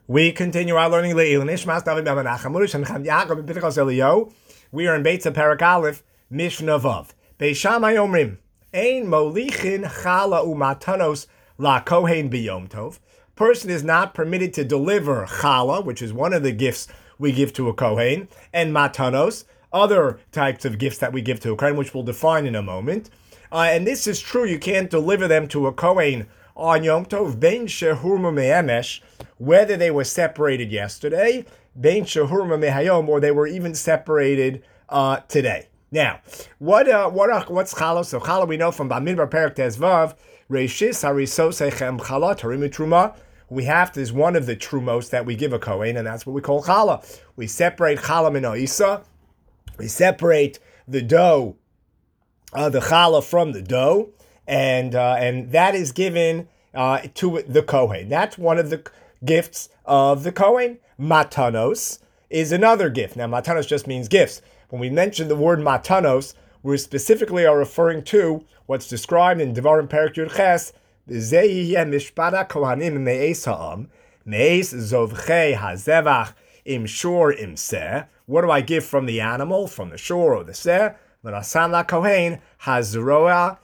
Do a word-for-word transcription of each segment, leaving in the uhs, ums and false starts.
We continue our learning. We are in Beitza Parak Aleph, Mishnah Vav. Beis Shammai Omrim, Ein molichin chala umatanos la kohen biyom tov. Person is not permitted to deliver chala, which is one of the gifts we give to a kohen, and matanos, other types of gifts that we give to a kohen, which we'll define in a moment. Uh, and this is true. You can't deliver them to a kohen on Yom Tov, bein shehurma me'emesh, whether they were separated yesterday, bein shehurma mehayom, or they were even separated uh, today. Now, what uh, what are, what's chala? So chala we know from Bamidbar Perek Tezvav, Reishis Harisos Echem Chala Tarim Truma. We have to, is one of the trumos that we give a kohen, and that's what we call chala. We separate chala min ha'isa. We separate the dough, uh, the chala from the dough. And uh, and that is given uh, to the kohen. That's one of the gifts of the kohen. Matanos is another gift. Now, matanos just means gifts. When we mention the word matanos, we specifically are referring to what's described in Devarim Perek Yud Ches. Zehi mishpata kohanim me'es ha'am me'es zovchei hazevach im shor im seh. What do I give from the animal, from the shore or the seh? V'nasam la kohen hazroa.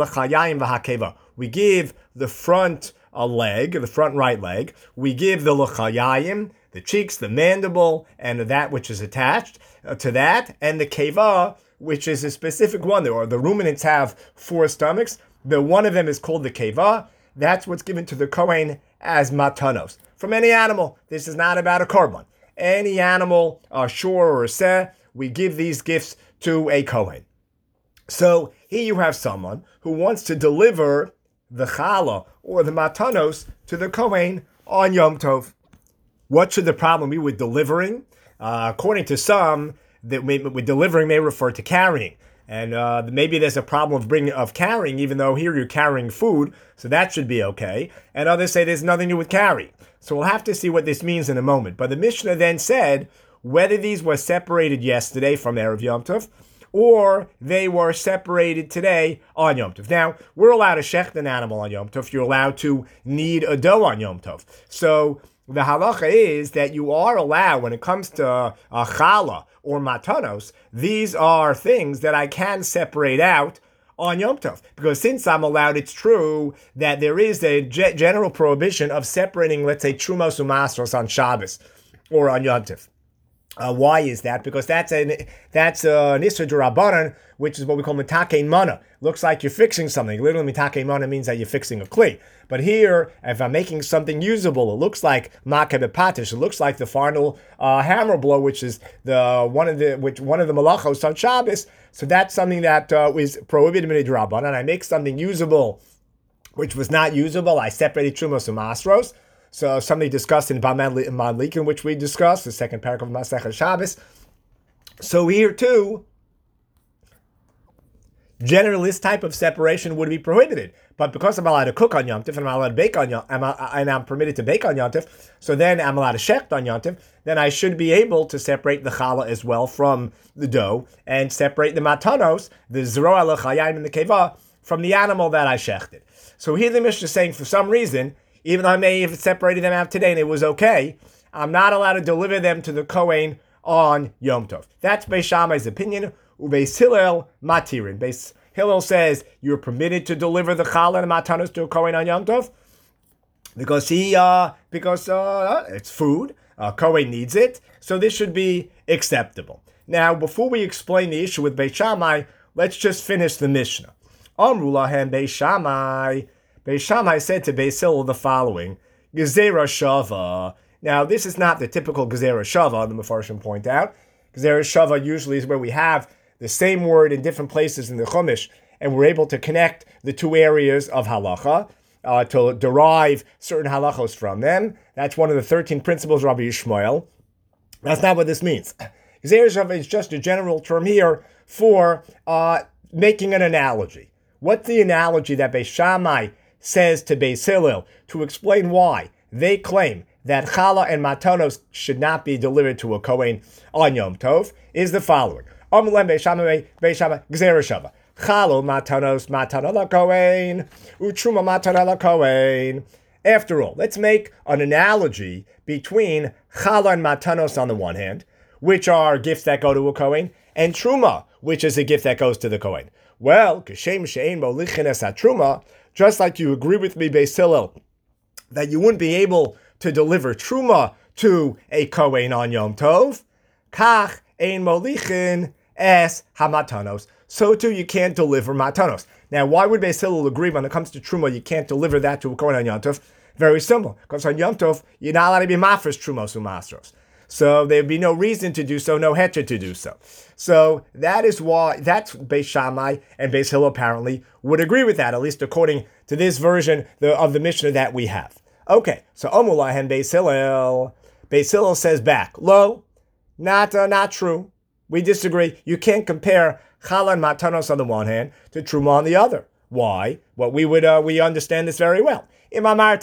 We give the front uh, leg, the front right leg. We give the l'chayayim, the cheeks, the mandible, and that which is attached uh, to that, and the keva, which is a specific one. Or the ruminants have four stomachs. The one of them is called the keva. That's what's given to the kohen as matanos from any animal. This is not about a korban. Any animal, a shor or a seh, we give these gifts to a kohen. So here you have someone who wants to deliver the chala or the matanos to the kohen on Yom Tov. What should the problem be with delivering? Uh, according to some, that with delivering may refer to carrying, and uh, maybe there's a problem of bringing of carrying, even though here you're carrying food, so that should be okay. And others say there's nothing to do with carrying. So we'll have to see what this means in a moment. But the Mishnah then said whether these were separated yesterday from Erev Yom Tov, or they were separated today on Yom Tov. Now, we're allowed to shecht an animal on Yom Tov. You're allowed to knead a dough on Yom Tov. So the halacha is that you are allowed, when it comes to uh, chala or matanos, these are things that I can separate out on Yom Tov. Because since I'm allowed, it's true that there is a ge- general prohibition of separating, let's say, trumos umasros on Shabbos or on Yom Tov. Uh, why is that? Because that's an that's an Isra D'Rabbanan, which is what we call mitakein mana. Looks like you're fixing something. Literally, mitakein mana means that you're fixing a kli. But here, if I'm making something usable, it looks like makeh b'patish. It looks like the final uh, hammer blow, which is the one of the which one of the malachos on Shabbos. So that's something that uh, is prohibited in D'Rabbanan. I make something usable, which was not usable. I separated trumos and masros. So something discussed in Madlikin, which we discussed, the second paragraph of Masechet Shabbos. So here too, generally this type of separation would be prohibited. But because I'm allowed to cook on Yom Tov, and I'm allowed to bake on Yom Tov, and I'm permitted to bake on Yom Tov, so then I'm allowed to shecht on Yom Tov, then I should be able to separate the challah as well from the dough, and separate the matanos, the zroa l'chayim and the keva, from the animal that I shechted. So here the Mishnah is saying, for some reason, even though I may have separated them out today and it was okay, I'm not allowed to deliver them to the kohen on Yom Tov. That's Beis Shammai's opinion. Ubeis Hillel matirin. Beis Hillel says you're permitted to deliver the challah and matanos to a kohen on Yom Tov because he uh, because uh, it's food. Uh, kohen needs it, so this should be acceptable. Now, before we explain the issue with Beis Shammai, let's just finish the Mishnah. Amru lahem Beis Shammai. Beis Shammai said to Beis Hillel the following: Gezerah Shava. Now, this is not the typical Gezerah Shava, the Mefarshim point out. Gezerah Shava usually is where we have the same word in different places in the Chumash, and we're able to connect the two areas of halacha uh, to derive certain halachos from them. That's one of the thirteen principles of Rabbi Yishmael. That's not what this means. Gezerah Shava is just a general term here for uh, making an analogy. What's the analogy that Beis Shammai says to Beis Hillel to explain why they claim that challah and matanos should not be delivered to a kohen on Yom Tov is the following: Amulem Beis Shammai Beis Shammai Gezerah Shava Chalo matanos matana la kohen utruma matana la kohen. After all, let's make an analogy between challah and matanos on the one hand, which are gifts that go to a Kohen, and truma, which is a gift that goes to the Kohen. Well, kashem she'ein molichin es truma, just like you agree with me, Beis Hillel, that you wouldn't be able to deliver truma to a Kohen on Yom Tov, kach ein molichin es hamatanos. So too, you can't deliver matanos. Now, why would Beis Hillel agree when it comes to truma you can't deliver that to a Kohen on Yom Tov? Very simple, because on Yom Tov you're not allowed to be mafresh trumos umasros. So there'd be no reason to do so, no heter to do so. So that is why, that's Beis Shammai and Beis Hillel apparently would agree with that, at least according to this version of the Mishnah that we have. Okay, so Omulahem Beis Hillel. Beis Hillel says back, lo, not, uh, not true. We disagree. You can't compare challah and matanos on the one hand to truma on the other. Why? Well, we would, uh, we understand this very well. You know why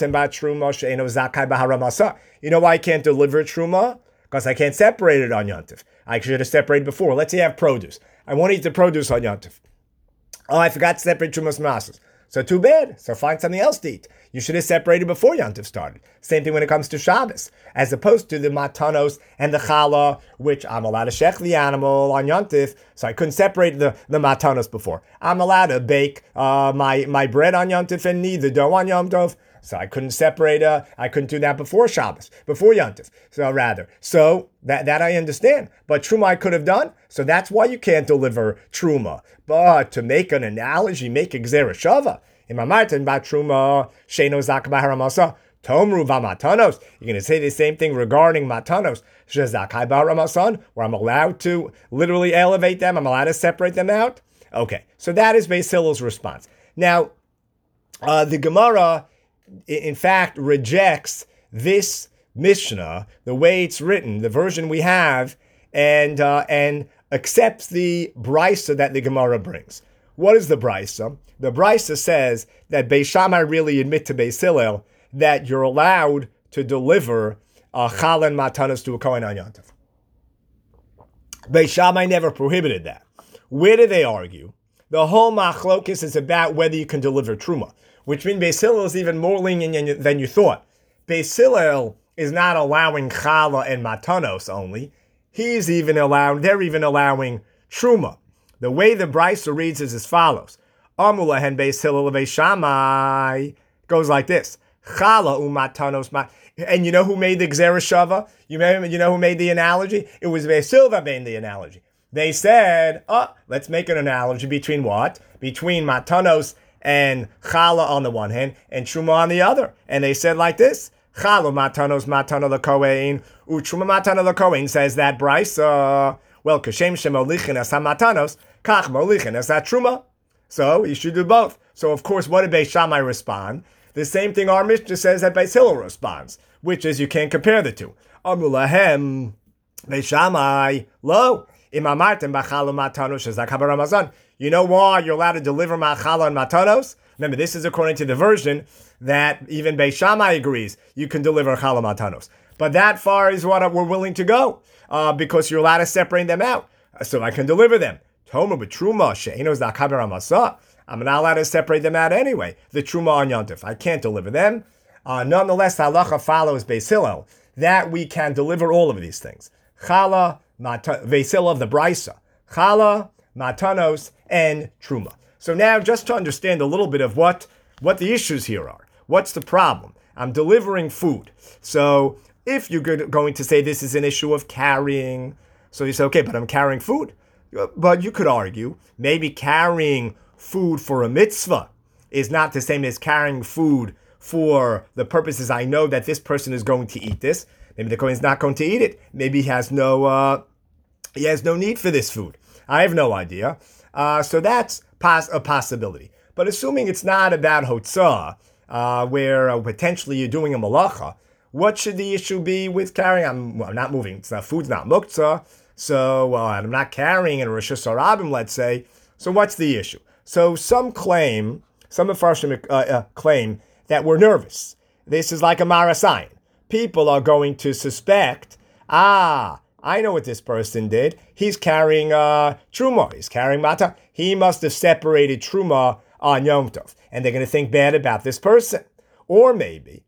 I can't deliver truma? Because I can't separate it on Yom Tov. I should have separated before. Let's say I have produce. I want to eat the produce on Yom Tov. Oh, I forgot to separate Trumas Masas. So too bad. So find something else to eat. You should have separated before Yom Tov started. Same thing when it comes to Shabbos. As opposed to the matanos and the challah, which I'm allowed to shech the animal on Yom Tov, so I couldn't separate the, the matanos before. I'm allowed to bake uh, my, my bread on Yom Tov and knead the dough on Yom Tov. So I couldn't separate, uh, I couldn't do that before Shabbos, before Yom Tov, so rather. So that, that I understand. But Truma I could have done, so that's why you can't deliver Truma. But to make an analogy, make a Gzera Shava, in my Martin, ba Truma, Sheno Zak Baharamasa, Tomru Vamatanos. You're going to say the same thing regarding Matanos, Shezakai Baharamasan, where I'm allowed to literally elevate them, I'm allowed to separate them out. Okay, so that is Beis Hillel's response. Now, uh, the Gemara, in fact, rejects this Mishnah, the way it's written, the version we have, and uh, and accepts the Brisa that the Gemara brings. What is the Brisa? The Brisa says that Beis Shammai really admit to Beis Hillel that you're allowed to deliver uh, challah and matanos to a Kohen on Yom Tov. Beis Shammai never prohibited that. Where do they argue? The whole machlokis is about whether you can deliver truma, which means Beis Hillel is even more lenient than you thought. Beis Hillel is not allowing challah and matanos only. He's even allowing, they're even allowing truma. The way the Brisa reads is as follows. Amulahen Beis Hillel Beis Shammai goes like this. Challah umatanos ma. And you know who made the Gzera Shava? You know, you know who made the analogy? It was Beis Hillel that made the analogy. They said, oh, let's make an analogy between what? Between matanos and challah on the one hand, and truma on the other. And they said like this, challah matanos matana l'kohen, u'truma matana l'kohen, says that Brisa, well, kashem shemolichin as hamatanos, kach molichin as truma. So you should do both. So of course, what did Beis Shammai respond? The same thing our Mishnah says that Beis Hillel responds, which is you can't compare the two. Amulahem, Beis Shammai, lo, imamartem b'challah matanos shezak habaramazon. You know why you're allowed to deliver ma'achala and matanos? Remember, this is according to the version that even Beis Shammai agrees you can deliver chala matanos. But that far is what we're willing to go, uh, because you're allowed to separate them out. So I can deliver them. Tomer b'truma she'enos da'kaber amasa. I'm not allowed to separate them out anyway. The truma on Yom Tov, I can't deliver them. Uh, nonetheless, the halacha follows Beis Hillel that we can deliver all of these things. Chala, Beis Hillel of the Brisa. Chala, matanos, and truma. So now, just to understand a little bit of what, what the issues here are, what's the problem? I'm delivering food. So if you're going to say this is an issue of carrying, so you say, okay, but I'm carrying food. But you could argue, maybe carrying food for a mitzvah is not the same as carrying food for the purposes I know that this person is going to eat this. Maybe the Kohen is not going to eat it. Maybe he has no, uh, he has no need for this food. I have no idea. Uh, so that's pos- a possibility. But assuming it's not about hotzah, uh, where uh, potentially you're doing a malacha, what should the issue be with carrying? I'm, well, I'm not moving. It's not, food's not muktzah, so uh, I'm not carrying in Rosh Hashanah, let's say. So what's the issue? So some claim, some of Farshim uh, uh, claim that we're nervous. This is like a marasayan. People are going to suspect, ah, I know what this person did. He's carrying uh, truma. He's carrying mata. He must have separated truma on Yom Tov. And they're going to think bad about this person. Or maybe,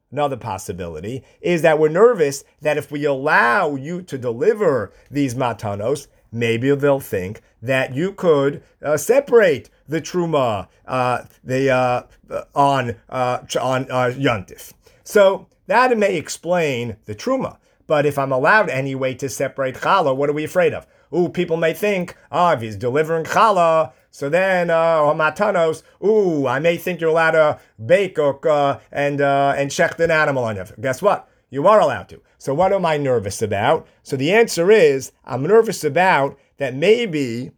Another possibility is that we're nervous that if we allow you to deliver these matanos, maybe they'll think that you could uh, separate the truma uh, the uh, on uh, on uh, Yontif. So that may explain the truma. But if I'm allowed anyway to separate challah, what are we afraid of? Ooh, people may think, oh, if he's delivering challah, so then, uh, matanos, ooh, I may think you're allowed to bake or, uh, and uh, and shecht an animal on it. Guess what? You are allowed to. So what am I nervous about? So the answer is, I'm nervous about that maybe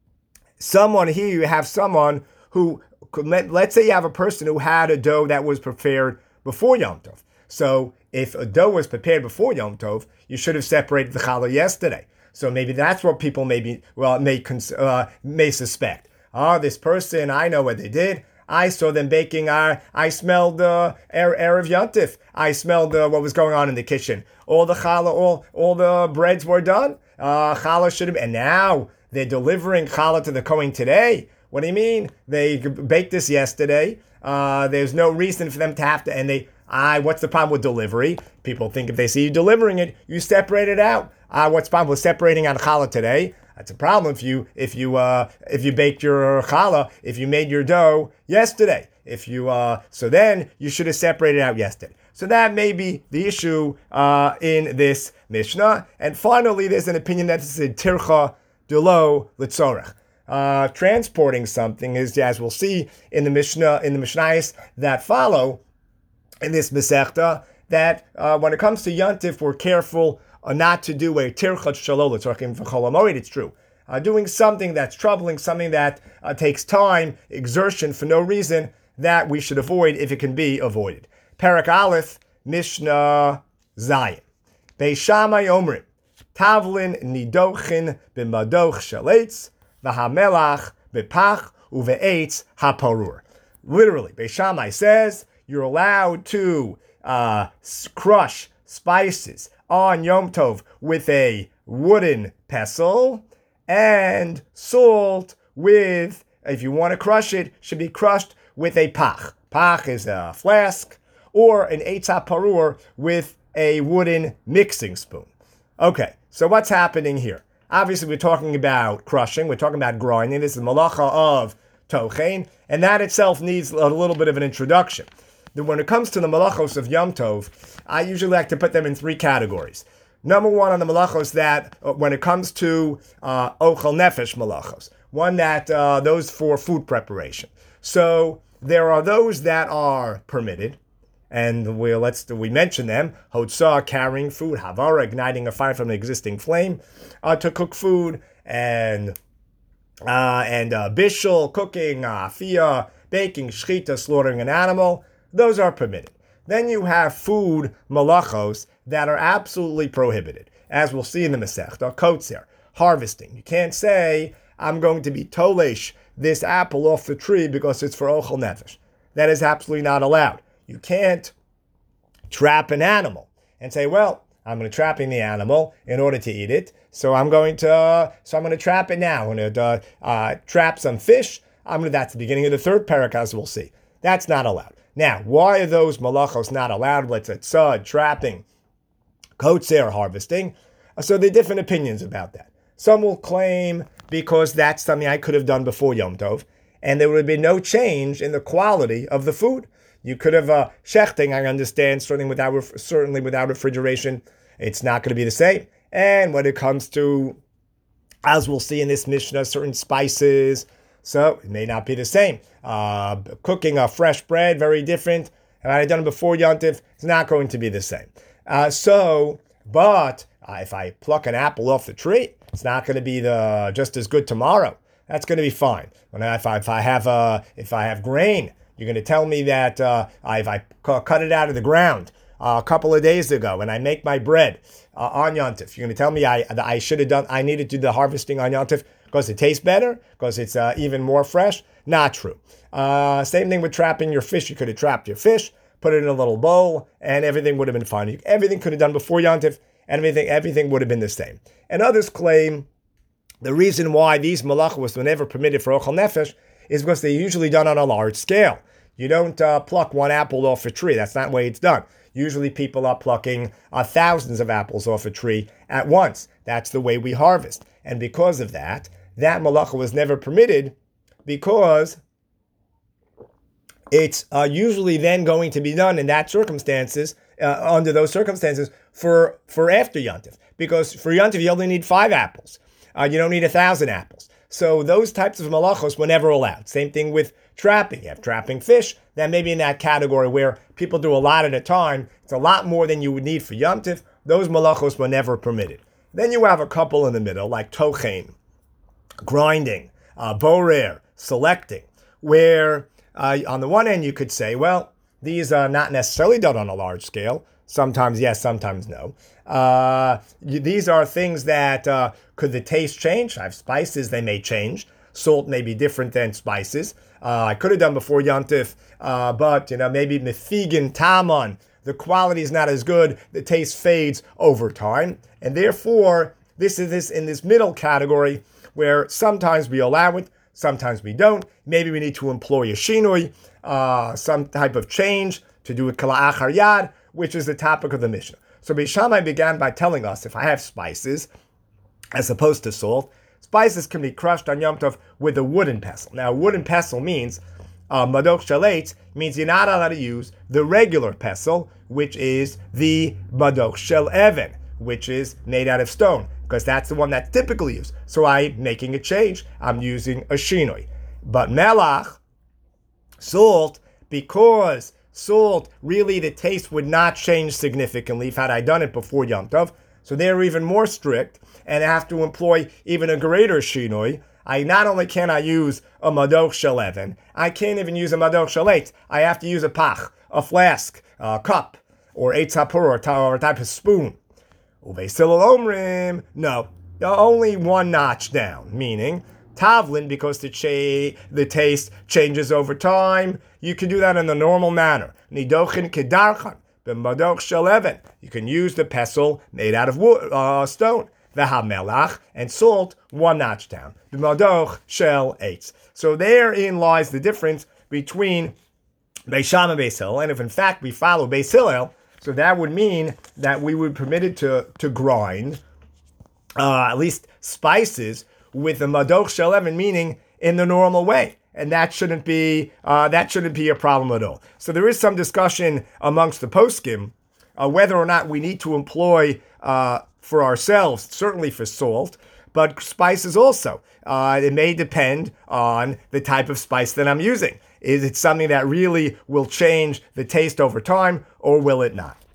someone here, you have someone who, let, let's say you have a person who had a dough that was prepared before Yom Tov. So if a dough was prepared before Yom Tov, you should have separated the challah yesterday. So maybe that's what people maybe well may uh, may suspect. Oh, this person, I know what they did. I saw them baking. I I smelled uh, Erev Yontif. I smelled uh, what was going on in the kitchen. All the challah, all all the breads were done. Uh, challah should have been. And now they're delivering challah to the Kohen today. What do you mean? They baked this yesterday. Uh, there's no reason for them to have to. And they, I, what's the problem with delivery? People think if they see you delivering it, you separate it out. Uh, what's the problem with separating on challah today? That's a problem if you if you uh, if you baked your challah, if you made your dough yesterday. If you uh, so then you should have separated out yesterday. So that may be the issue uh, in this Mishnah. And finally, there's an opinion that this is a tircha delo litzorech. Uh, transporting something is, as we'll see in the Mishnah in the Mishnayos that follow in this Masechta, that uh, when it comes to Yontif, we're careful Uh, not to do a tirchat shalol tzorchim v'chol hamoed. It's true. Uh, doing something that's troubling, something that uh, takes time, exertion for no reason, that we should avoid if it can be avoided. Parak Aleph, Mishnah Zayin. Beis Shammai Omrim, Tavlin nidochin b'madoch shaletz, v'hamelach b'pach uve'etz haparur. Literally, Beis Shammai says you're allowed to uh, crush spices on Yom Tov with a wooden pestle, and salt with, if you want to crush it, should be crushed with a pach. Pach is a flask, or an eitz haparur with a wooden mixing spoon. Okay, so what's happening here? Obviously, we're talking about crushing, we're talking about grinding. This is malacha of tochein, and that itself needs a little bit of an introduction. When it comes to the malachos of Yom Tov, I usually like to put them in three categories. Number one on the malachos that, uh, when it comes to uh, ochel nefesh malachos, one that, uh, those for food preparation. So there are those that are permitted, and we'll, let's, we mention them, hotzah, carrying food, havara, igniting a fire from an existing flame, uh, to cook food, and uh, and uh, bishul, cooking, uh, fiyah, baking, shchita, slaughtering an animal. Those are permitted. Then you have food malachos that are absolutely prohibited, as we'll see in the Masechta, kotzer, harvesting. You can't say, I'm going to be tolesh this apple off the tree because it's for ochel nefesh. That is absolutely not allowed. You can't trap an animal and say, well, I'm going to trapping the animal in order to eat it, so I'm going to, uh, so I'm going to trap it now. I'm going to uh, uh, trap some fish. I'm going to, that's the beginning of the third parak, as we'll see. That's not allowed. Now, why are those malachos not allowed? Let's say tzad, trapping, kotzer, harvesting. So there are different opinions about that. Some will claim because that's something I could have done before Yom Tov, and there would have been no change in the quality of the food. You could have uh, shechting, I understand, certainly without certainly without refrigeration, it's not going to be the same. And when it comes to, as we'll see in this Mishnah, certain spices, so it may not be the same. Uh, cooking a fresh bread, very different. If I had done it before Yontif, it's not going to be the same. Uh, so, but uh, if I pluck an apple off the tree, it's not going to be the just as good tomorrow. That's going to be fine. When I, if I if I have uh, if I have grain, you're going to tell me that uh, if I cut it out of the ground uh, a couple of days ago and I make my bread uh, on Yontif, you're going to tell me I I should have done I needed to do the harvesting on Yontif because it tastes better, because it's uh, even more fresh? Not true. Uh, same thing with trapping your fish. You could have trapped your fish, put it in a little bowl, and everything would have been fine. You, everything could have done before Yontif, and everything, everything would have been the same. And others claim the reason why these malachos were never permitted for ochel nefesh is because they're usually done on a large scale. You don't uh, pluck one apple off a tree. That's not the way it's done. Usually people are plucking uh, thousands of apples off a tree at once. That's the way we harvest. And because of that, that malacha was never permitted because it's uh, usually then going to be done in that circumstances, uh, under those circumstances, for, for after Yontif. Because for Yontif, you only need five apples. Uh, you don't need a thousand apples. So those types of malachos were never allowed. Same thing with trapping. You have trapping fish, that may be in that category where people do a lot at a time. It's a lot more than you would need for Yontif. Those malachos were never permitted. Then you have a couple in the middle, like tochein, grinding, uh, borer, selecting, where uh, on the one end you could say, well, these are not necessarily done on a large scale. Sometimes yes, sometimes no. Uh, you, these are things that, uh, could the taste change? I have spices, they may change. Salt may be different than spices. Uh, I could have done before Yontif, uh, but, you know, maybe mefigan tamon, the quality is not as good, the taste fades over time. And therefore, this is this in this middle category where sometimes we allow it, sometimes we don't. Maybe we need to employ a shinui, uh, some type of change to do it kala achar yad, which is the topic of the Mishnah. So Beis Shammai began by telling us if I have spices, as opposed to salt, spices can be crushed on Yom Tov with a wooden pestle. Now, a wooden pestle means, uh, madoch shaletz, means you're not allowed to use the regular pestle, which is the madoch shel even, which is made out of stone, because that's the one that's typically used. So I'm making a change. I'm using a shinoi. But melach, salt, because salt, really the taste would not change significantly if had I done it before Yom Tov. So they're even more strict and have to employ even a greater shinoi. I not only can I use a madoch shel even, I can't even use a madoch shaletz. I have to use a pach, a flask, a cup, or eitz hapur, or a type of spoon. Uveis Hillel omrim, no, only one notch down, meaning tavlin, because the cha- the taste changes over time. You can do that in the normal manner. Nidochin kedarchan, b'madoch shel even. You can use the pestle made out of wood, uh, stone. V'hamelach, and salt, one notch down. B'madoch shel eitz. So therein lies the difference between Beis Shammai and Beis Hillel. And if in fact we follow Beis Hillel, so that would mean that we would be permitted to, to grind uh, at least spices with the madoch shel even, meaning in the normal way. And that shouldn't be uh, that shouldn't be a problem at all. So there is some discussion amongst the poskim uh, whether or not we need to employ uh, for ourselves, certainly for salt, but spices also. Uh, it may depend on the type of spice that I'm using. Is it something that really will change the taste over time, or will it not?